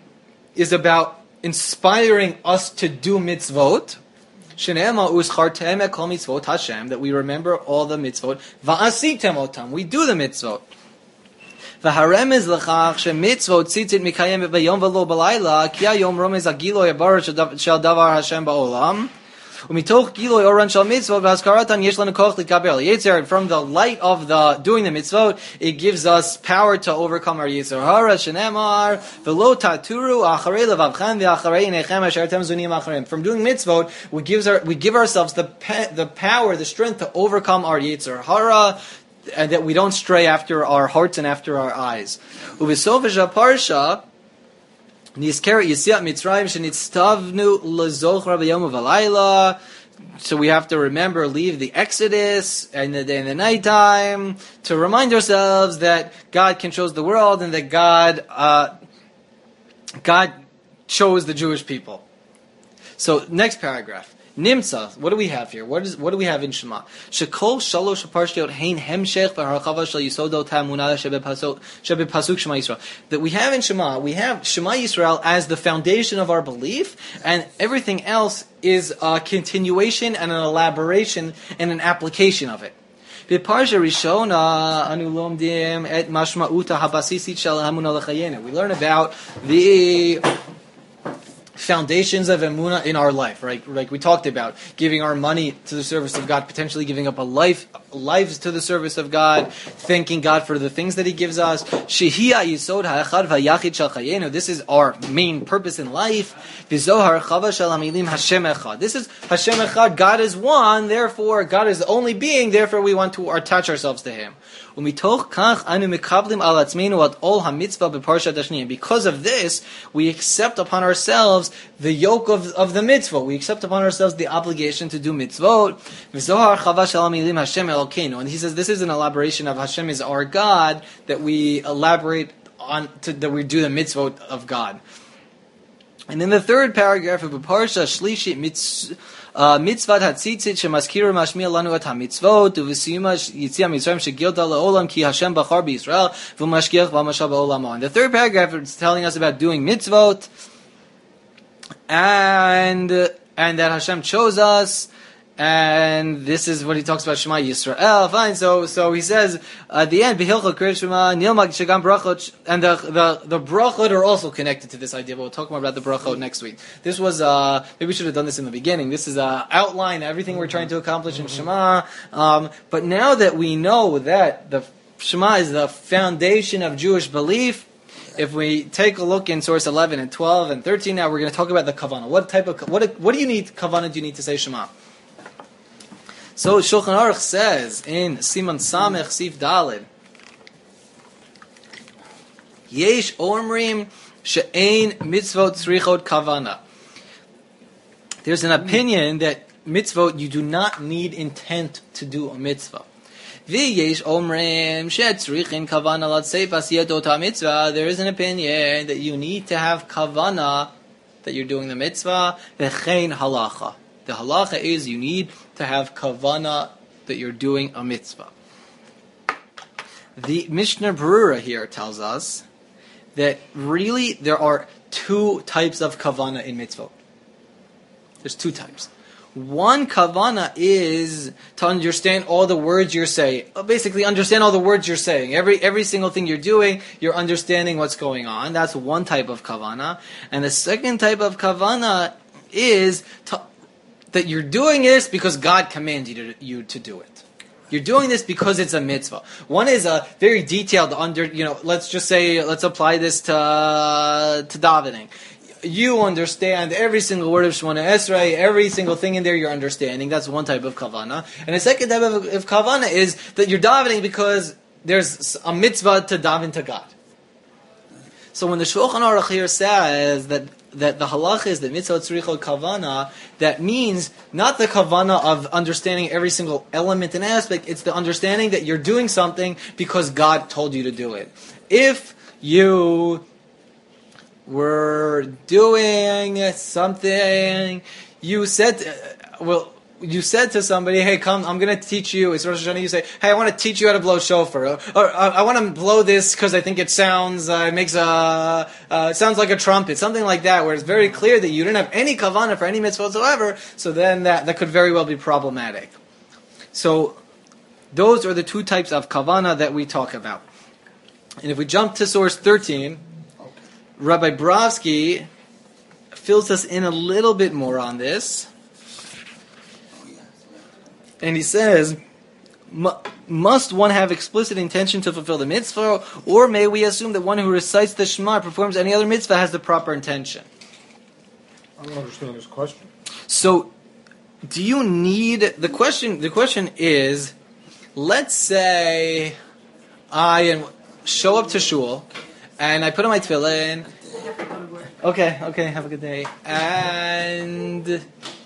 inspiring us to do mitzvot. Shene'ema u'schartem ekol mitzvot Hashem, that we remember all the mitzvot. Va'asitem otam, we do the mitzvot. V'haremez l'chach shemitzvot tzitzit mikayem v'yom v'lo b'layla ki hayom romez agilo yabar shel davar Hashem ba'olam From the light of the doing the mitzvot, it gives us power to overcome our Yetzer Hara. Shenemar v'lo taturu acharei levavchem v'acharei inechem asher atem zunim acharem. From doing mitzvot, we give ourselves the power, the strength to overcome our Yetzer Hara, and that we don't stray after our hearts and after our eyes. Uvisovish parsha. So we have to remember, leave the Exodus and the day and the nighttime to remind ourselves that God controls the world and that God chose the Jewish people. So next paragraph. Nimtza. What do we have here? What do we have in Shema? Shekol shalosh parshiyot hein hemshech v'harchava shel yisodot ha'emunah shebepasuk Shema Yisrael. That we have in Shema, we have Shema Yisrael as the foundation of our belief, and everything else is a continuation and an elaboration and an application of it. B'parsha Rishona anu lomdim et mashma'uta habasisit shel hamunah l'chayena. We learn about the foundations of emunah in our life, right? Like we talked about, giving our money to the service of God, potentially giving up lives to the service of God, thanking God for the things that He gives us. Shehia yisod ha'echad v'yachid shel chayenu. This is our main purpose in life. V'zohar chava shel hamilim Hashem echad. This is Hashem echad. God is one. Therefore, God is the only being. Therefore, we want to attach ourselves to Him. And because of this, we accept upon ourselves the yoke of the mitzvah. We accept upon ourselves the obligation to do mitzvot. And he says this is an elaboration of Hashem is our God, that we elaborate on, that we do the mitzvot of God. And in the third paragraph of the Parsha, Shlishi mitzvat hatzitzit shemaskira mashmiya lanu et hamitzvot uv'siyuma yitzia mitzrayim shegilta le'olam ki Hashem bachar b'Yisrael v'mashgiach v'amashal b'olamo. And the third paragraph is telling us about doing mitzvot and that Hashem chose us. And this is what he talks about Shema Yisrael. Fine, so he says at the end, Behilchot Kriya Shema Nilmag Shagam Brachot, and the brachot are also connected to this idea. But we'll talk more about the brachot next week. This was maybe we should have done this in the beginning. This is outline everything we're trying to accomplish in Shema. But now that we know that the Shema is the foundation of Jewish belief, if we take a look in source 11 and 12 and 13, now we're going to talk about the kavanah. What do you need kavanah? Do you need to say Shema? So Shulchan Aruch says in Siman Samech Sif Daled, Yesh Omrim She'ein Mitzvot Tzrichot Kavana. There's an opinion that mitzvot, you do not need intent to do a mitzvah. V'yesh Omrim She'tzrichin Kavana Latseif Asiyat Ota Mitzvah. There is an opinion that you need to have kavana that you're doing the mitzvah. V'chein halacha. The halacha is you need to have kavana that you're doing a mitzvah. The Mishnah Berurah here tells us that really there are two types of kavana in mitzvah. There's two types. One kavana is to understand all the words you're saying. Basically, understand all the words you're saying. Every single thing you're doing, you're understanding what's going on. That's one type of kavana. And the second type of kavana is that you're doing this because God commanded you to do it. You're doing this because it's a mitzvah. One is a very detailed let's apply this to davening. You understand every single word of Shemona Esrei, every single thing in there you're understanding. That's one type of kavana. And the second type of kavana is that you're davening because there's a mitzvah to daven to God. So when the Shulchan Aruch here says that the halach is that mitzvah tzrichot kavana, that means not the kavana of understanding every single element and aspect, it's the understanding that you're doing something because God told you to do it. If you were doing something, you said to somebody, hey, come, I'm going to teach you. It's Rosh Hashanah. You say, hey, I want to teach you how to blow shofar. Or I want to blow this because I think it sounds, sounds like a trumpet. Something like that, where it's very clear that you didn't have any kavanah for any mitzvah whatsoever. So then that could very well be problematic. So those are the two types of kavanah that we talk about. And if we jump to source 13, Rabbi Brovsky fills us in a little bit more on this. And he says, must one have explicit intention to fulfill the mitzvah, or may we assume that one who recites the Shema, performs any other mitzvah, has the proper intention? I don't understand this question. So, do you need the question? The question is, let's say I show up to shul and I put on my tefillin. Okay, have a good day. And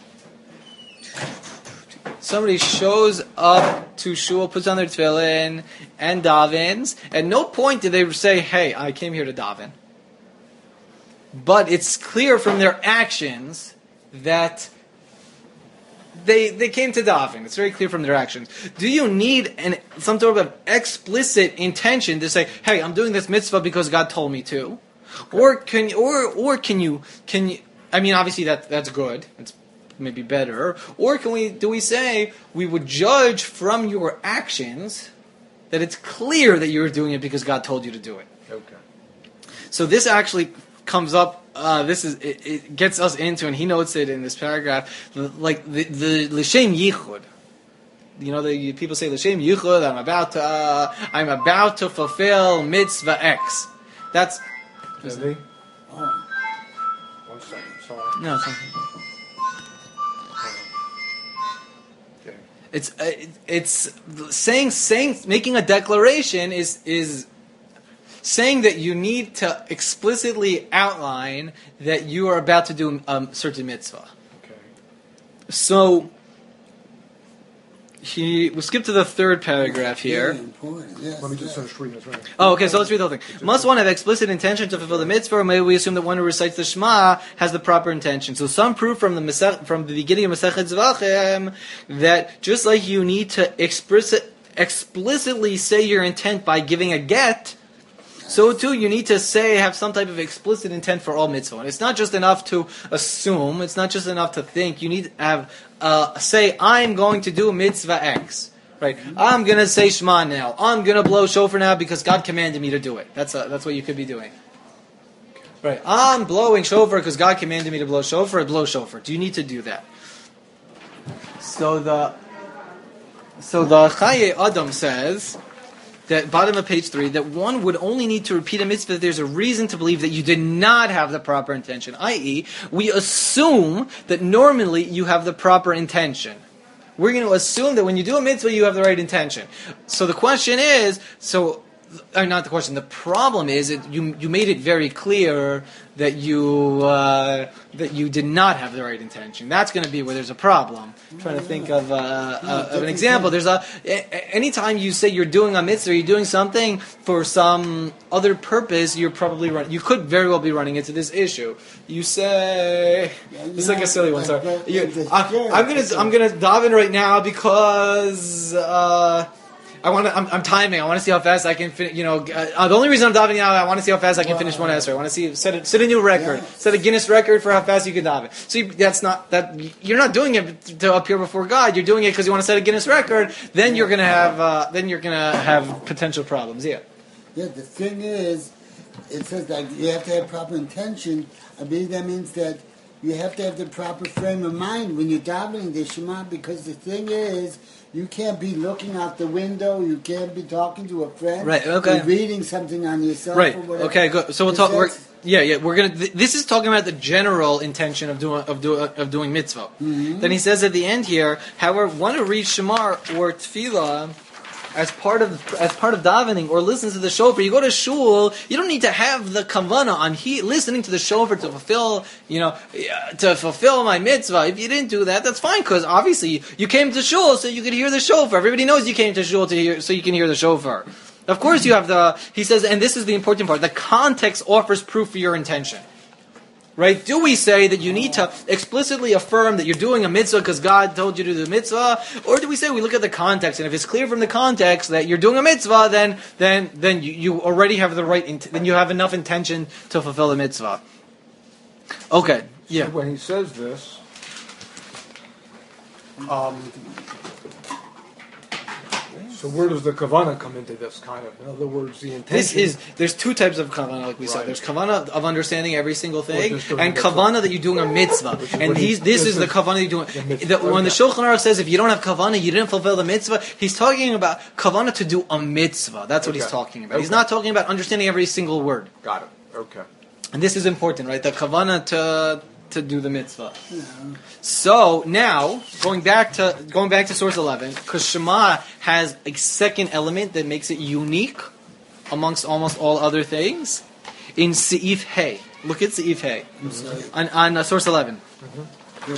somebody shows up to shul, puts on their tefillin, and davens. At no point did they say, "Hey, I came here to daven." But it's clear from their actions that they came to daven. It's very clear from their actions. Do you need some sort of explicit intention to say, "Hey, I'm doing this mitzvah because God told me to," or can you? I mean, obviously that's good. It's maybe better. Or do we say we would judge from your actions that it's clear that you're doing it because God told you to do it? Okay. So this actually comes up. It gets us into, and he notes it in this paragraph, like the l'shem yichud. You know, the people say l'shem yichud. I'm about to fulfill mitzvah X. That's. One second. Sorry. No, it's okay. It's saying making a declaration is saying that you need to explicitly outline that you are about to do a certain mitzvah. Okay. So we'll skip to the third paragraph here. Very important. Yes, Let me just finish reading this. Right. Oh, okay, so let's read the whole thing. Must one have explicit intention to fulfill the mitzvah, or may we assume that one who recites the Shema has the proper intention? So some proof from the beginning of Masechet Zvachim that just like you need to explicitly say your intent by giving a get, so too you need to have some type of explicit intent for all mitzvah. And it's not just enough to assume, it's not just enough to think, you need to have say, I'm going to do mitzvah X. Right? I'm going to say Shema now. I'm going to blow shofar now because God commanded me to do it. That's what you could be doing. Right? I'm blowing shofar because God commanded me to blow shofar. Blow shofar. Do you need to do that? So the Chaye Adam says that bottom of page 3 that one would only need to repeat a mitzvah if there's a reason to believe that you did not have the proper intention. I.e., we assume that normally you have the proper intention. We're going to assume that when you do a mitzvah, you have the right intention. So the question is, not the question. The problem is that you made it very clear that you did not have the right intention. That's going to be where there's a problem. I'm trying to think of an example. There's anytime you say you're doing a mitzvah, you're doing something for some other purpose, you're probably you could very well be running into this issue. You say this is like a silly one. Sorry, I'm gonna daven right now because. I'm timing. I want to see how fast I can finish. The only reason I'm davening now, I want to see how fast I can finish one esrei. I want to set a new record, set a Guinness record for how fast you can daven. So that's not that you're not doing it to appear before God. You're doing it because you want to set a Guinness record. Then you're gonna have potential problems. Yeah. Yeah. The thing is, it says that you have to have proper intention. I believe that means that you have to have the proper frame of mind when you're davening the Shema. Because the thing is, you can't be looking out the window. You can't be talking to a friend. Right. Okay. Or reading something on yourself. Right. Or whatever. Okay. Good. So we'll talk. We're gonna. This is talking about the general intention of doing mitzvah. Mm-hmm. Then he says at the end here, however, one who reads Shema or Tefillah as part of davening or listens to the shofar, you go to shul, you don't need to have the kavanah on listening to the shofar to fulfill my mitzvah. If you didn't do that, that's fine, because obviously you came to shul so you could hear the shofar. Everybody knows you came to shul so you can hear the shofar. Of course you have he says, and this is the important part, the context offers proof for your intention. Right? Do we say that you need to explicitly affirm that you're doing a mitzvah because God told you to do the mitzvah? Or do we say we look at the context, and if it's clear from the context that you're doing a mitzvah, then you already have the right, then you have enough intention to fulfill the mitzvah. Okay, yeah. So when he says this, So where does the kavana come into this kind of? In other words, the intention. There's two types of kavana, like we said. Right. There's kavana of understanding every single thing, just doing and mitzvah. kavana that you're doing a mitzvah. And this is the kavana you're doing. When the Shulchan Aruch says if you don't have kavana, you didn't fulfill the mitzvah, he's talking about kavana to do a mitzvah. That's what he's talking about. He's not talking about understanding every single word. Got it. Okay. And this is important, right? The kavana to do the mitzvah. Yeah. So now, going back to source 11, because Shema has a second element that makes it unique amongst almost all other things. In Seif Hey, look at Seif Hey on source 11. Mm-hmm.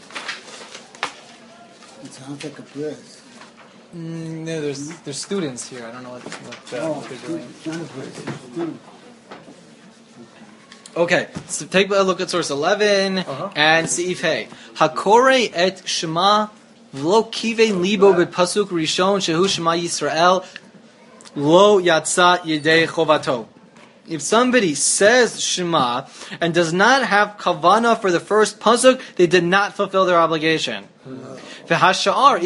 It sounds like a bliss. No, there's students here. I don't know what they're doing. It's not a bliss. It's not. Okay, so take a look at source 11 and Seif Hey. Hakore et Shema v'lo kivein libo b'pasuk rishon shehu Shema Yisrael lo yatsa yedei chovato. If somebody says Shema and does not have kavana for the first pasuk, they did not fulfill their obligation. And for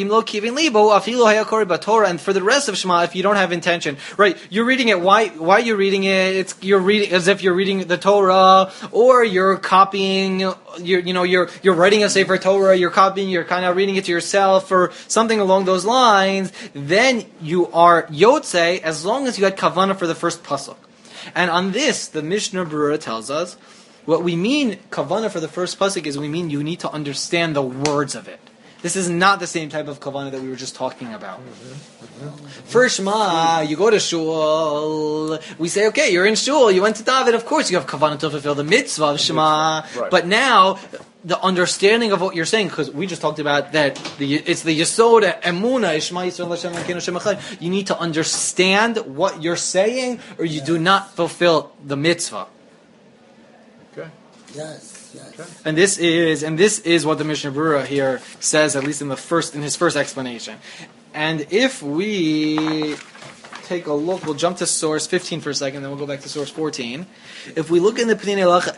the rest of Shema, if you don't have intention, right? You're reading it. Why are you reading it? You're reading as if you're reading the Torah, or you're copying. You're writing a Sefer Torah. You're copying. You're kind of reading it to yourself, or something along those lines. Then you are yotze as long as you had kavana for the first pasuk. And on this, the Mishnah Berurah tells us what we mean kavana for the first pasuk is we mean you need to understand the words of it. This is not the same type of kavana that we were just talking about. For Shema, you go to shul. We say, okay, you're in shul. You went to David. Of course, you have kavana to fulfill the mitzvah of Shema. Right. But now, the understanding of what you're saying, because we just talked about that, it's the yesod emuna. Shema Yisrael Hashem Elokeinu Hashem Echad. You need to understand what you're saying, or you do not fulfill the mitzvah. Okay. Yes. Okay. And this is what the Mishnah Berurah here says, at least in his first explanation. And if we take a look, we'll jump to source 15 for a second, then we'll go back to source 14. If we look in the Pnei Halacha,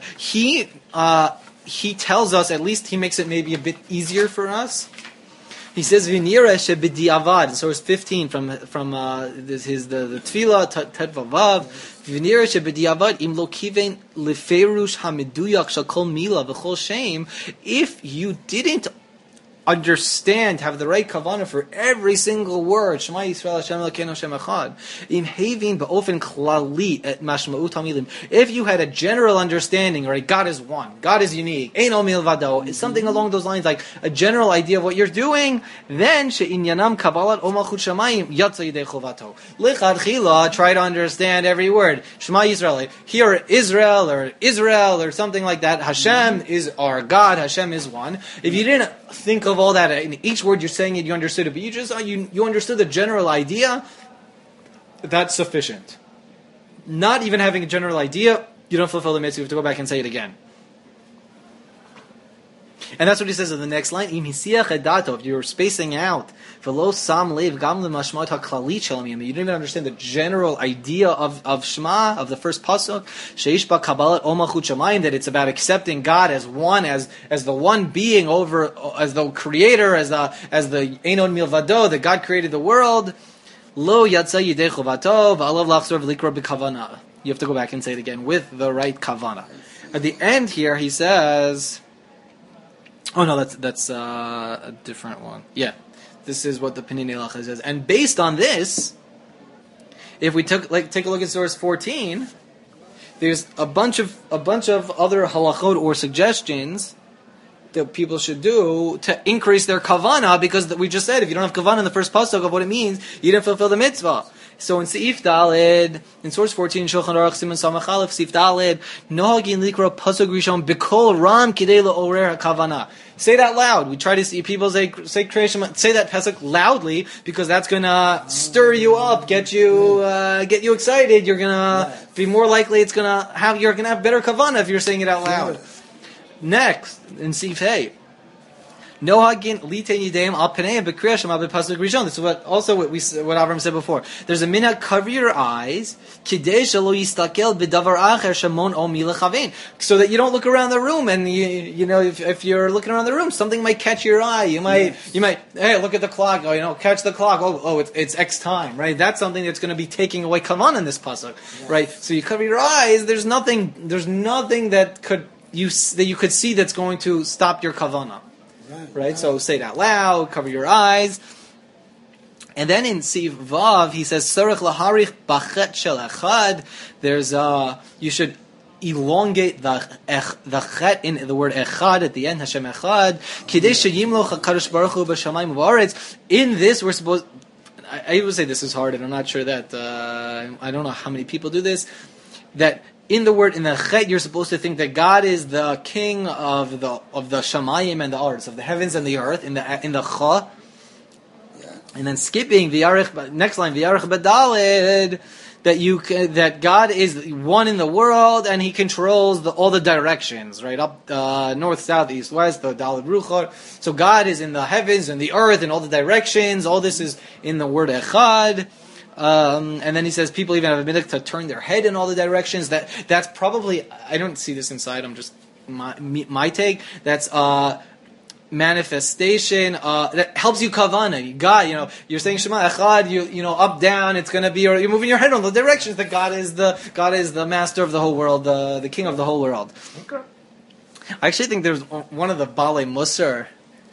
he tells us, at least he makes it maybe a bit easier for us. He says, "V'nira shebediavad." Source 15 from the Tefillah Tet Vavav. V'nira shebediavad im lo kiven leferush hameduyak shel kol mila v'chol shem. If you didn't understand, have the right kavanah for every single word, Shema Yisrael Hashem Elokeinu Hashem Echad, im having be'ofen klali et mashma'ut hamilim. If you had a general understanding, right, God is one, God is unique, eino milvado, it's something along those lines, like a general idea of what you're doing, then she'inyanam kabbalat o malchut shamayim yatsa yidei chovato. Lichatchila, try to understand every word. Shema Yisrael, here Israel or something like that. Hashem is our God. Hashem is one. If you didn't think of all that, in each word you're saying it, you understood it, but you just you understood the general idea, that's sufficient. Not even having a general idea, you don't fulfill the mitzvah, you have to go back and say it again. And that's what he says in the next line. If you're spacing out, you didn't even understand the general idea of Shema, of the first pasuk, that it's about accepting God as one, as the one being over, as the creator, as the Einon Milvado, that God created the world. You have to go back and say it again with the right kavana. At the end here, he says. Oh no, that's a different one. Yeah, this is what the Pnei Halacha says. And based on this, if we take a look at source 14, there's a bunch of other halachot or suggestions that people should do to increase their kavana, because we just said if you don't have kavana in the first pasuk of what it means, you didn't fulfill the mitzvah. So in Seif Daled, in source 14, Shulchan Aruch Siman Samach Aleph, Seif Daled, Nohagin Likra Pasuk Rishon B'Kol Ram Kidei L'Orer HaKavana. Say that loud. We try to see people say creation. Say that pasuk loudly, because that's gonna stir you up, get you excited. You're gonna be more likely. You're gonna have better kavana if you're saying it out loud. Next, in Seif Hey, Nohagin litein yideim al pneim b'kriyas Shema b'pasuk rishon. This is what Avram said before. There's a minhag, cover your eyes, kidei shelo yistakel b'davar acher shemon o milachavein, so that you don't look around the room, and you know if you're looking around the room, something might catch your eye. You might hey, look at the clock. Oh, catch the clock. Oh, it's X time, right? That's something that's going to be taking away kavanah in this pasuk, right? So you cover your eyes. There's nothing that you could see that's going to stop your kavanah. Right? So say it out loud, cover your eyes. And then in Siv Vav, he says, Sarach laharich bachet shel echad. There's, you should elongate the chet in the word echad at the end, Hashem echad. Kidei sheyimloch HaKadosh Baruch Hu b'shamayim v'aretz. In this, we're supposed, I would say this is hard, and I'm not sure that, I don't know how many people do this, that in the chet, you're supposed to think that God is the king of the shamayim and the arts, of the heavens and the earth, in the cha. And then skipping v'yarech, next line v'yarech b'daled, that God is one in the world and He controls all the directions, right? Up north, south, east, west, the daled ruchot. So God is in the heavens and the earth and all the directions. All this is in the word echad. And then he says people even have a minhag to turn their head in all the directions. That's probably, I don't see this inside, I'm just my take. That's manifestation that helps you kavana. God, you're saying Shema Echad, you up down. It's going to be, or you're moving your head in the directions that God is the master of the whole world, the king of the whole world. Okay. I actually think there's one of the Balei Musar.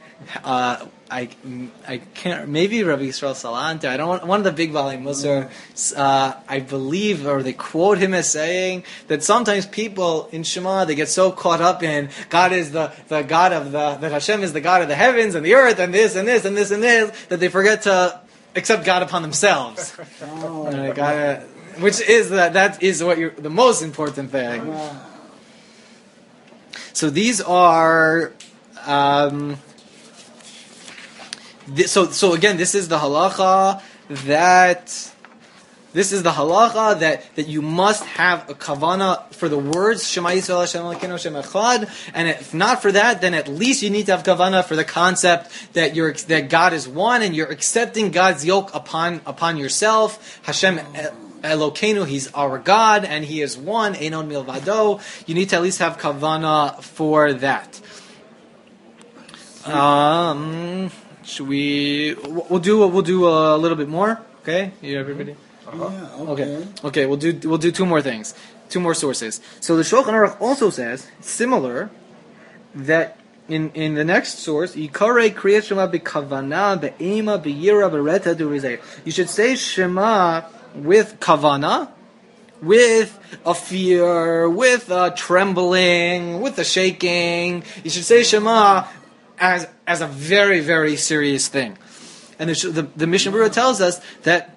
I can't, maybe Rabbi Yisrael Salanter. I don't want, one of the big Balei Musar, I believe, or they quote him as saying that sometimes people in Shema, they get so caught up in God is the God of that Hashem is the God of the heavens and the earth and this and this and this and this, that they forget to accept God upon themselves. Which is that is what the most important thing. So these are. So again, this is the halacha that you must have a kavana for the words Shema Yisrael Hashem Elokeinu Hashem Echad, and if not for that, then at least you need to have kavana for the concept that God is one, and you're accepting God's yoke upon yourself. Hashem Elokeinu, He's our God, and He is one. Einon milvado. You need to at least have kavana for that. Should we? We'll do a little bit more. Okay, you everybody. Yeah. Okay. We'll do two more things, two more sources. So the Shulchan Aruch also says similar that in the next source, Yikarei Kriyat Shema b'kavana be'ema b'yira b'reta durizei. You should say Shema with kavana, with a fear, with a trembling, with a shaking. You should say Shema as a very, very serious thing. And the Mishnah Berurah tells us that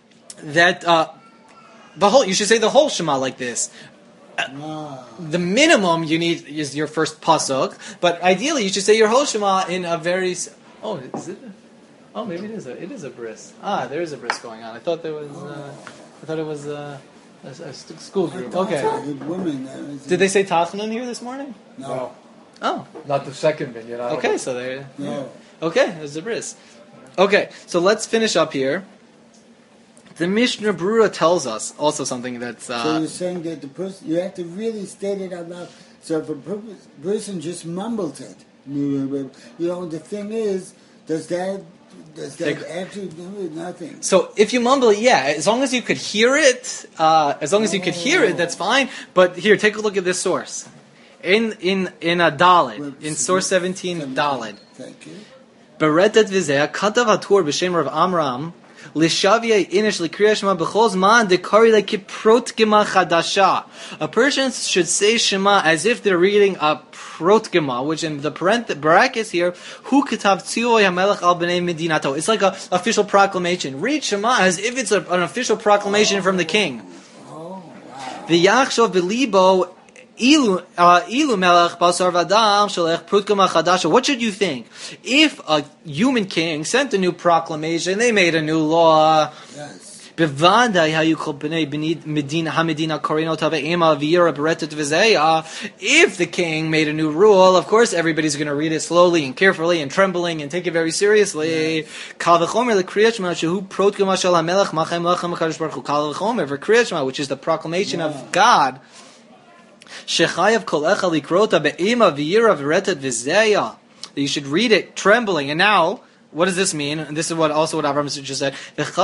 you should say the whole Shema like this. The minimum you need is your first pasuk, but ideally you should say your whole Shema in a very. Oh, is it? Oh, maybe it is a bris. There is a bris going on. I thought there was. I thought it was a school group. Okay. Did they say Tachanun here this morning? No. Oh. Not the second minyan. Okay, so there. No. Okay, there's a bris. Okay, so let's finish up here. The Mishnah Berurah tells us also something that's. So you're saying that the person, you have to really state it out loud. So if a person just mumbles it, the thing is, does that actually do nothing? So if you mumble it, yeah, as long as you could hear it, that's fine. But here, take a look at this source. In a Dalet, in source 17 Dalet. Thank you. Beretet v'zeh katav hatur b'shem Rav Amram l'shavia inish l'kriyat Shema b'chol zman dekari lekiprot gema chadasha. A person should say Shema as if they're reading a prot gema, which in the brackets here, hu katav tzivoi hamelech al b'nei medinato. It's like an official proclamation. Read Shema as if it's an official proclamation from the king. V'yachshov b'libo. Ilu melech basar vadam shalech prut gema chadasha. What should you think? If a human king sent a new proclamation, they made a new law. Yes. Bevadai hayukol b'nei medina hamedina korino tave'ema v'yira beretet v'zeya. If the king made a new rule, of course everybody's going to read it slowly and carefully and trembling and take it very seriously. Kal v'chomer l'kriyat shema shehu prot k'mashal hamelech machem lachem hakadosh baruch hu. Kal v'chomer for kriyat shema, which is the proclamation of God. Shechayav kol echa likrota be'ema v'yira beretet v'zeya. You should read it trembling. And now, what does this mean? And this is what Avraham just said.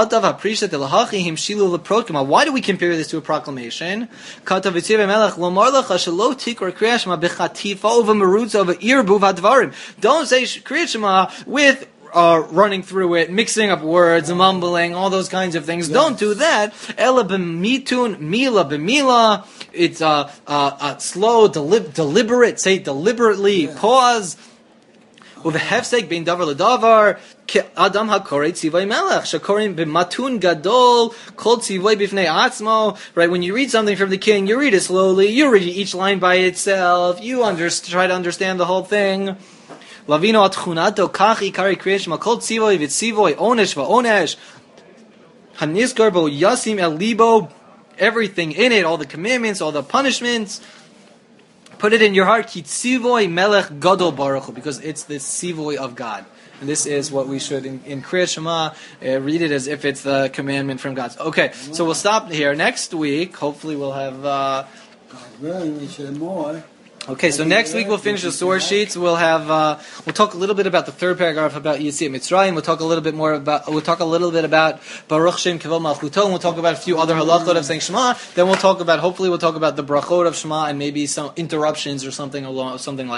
Why do we compare this to a proclamation? Don't say Kriyat Shema with running through it, mixing up words, mumbling, all those kinds of things. Yes. Don't do that. Ela b'mitun, mila b'mila. It's slow, deliberate. Say deliberately. Yeah. Pause. Uvehefsek bein davar ledavar ke adam hakorei tzivay melech shakorim b'matun gadol kol tzivay b'fnei atzmo. Right, when you read something from the king, you read it slowly. You read each line by itself. You try to understand the whole thing. Lavino atchunato kachi kari kriyat shema kol tzivay v'tzivoy onesh va'onesh hanizkar bo yasim el libo. Everything in it, all the commandments, all the punishments. Put it in your heart, ki tzivoy melech gadol baruch hu, because it's the tzivoy of God. And this is what we should, in Kriyat Shema, read it as if it's the commandment from God. Okay, so we'll stop here. Next week, hopefully we'll have... Really, we should have more. Okay, so next week we'll finish the source sheets. We'll have we'll talk a little bit about the third paragraph about Yetziat Mitzrayim. We'll talk a little bit about Baruch Shem Kavod Malchuto, and we'll talk about a few other halachot of saying Shema. Then hopefully we'll talk about the brachot of Shema and maybe some interruptions or something like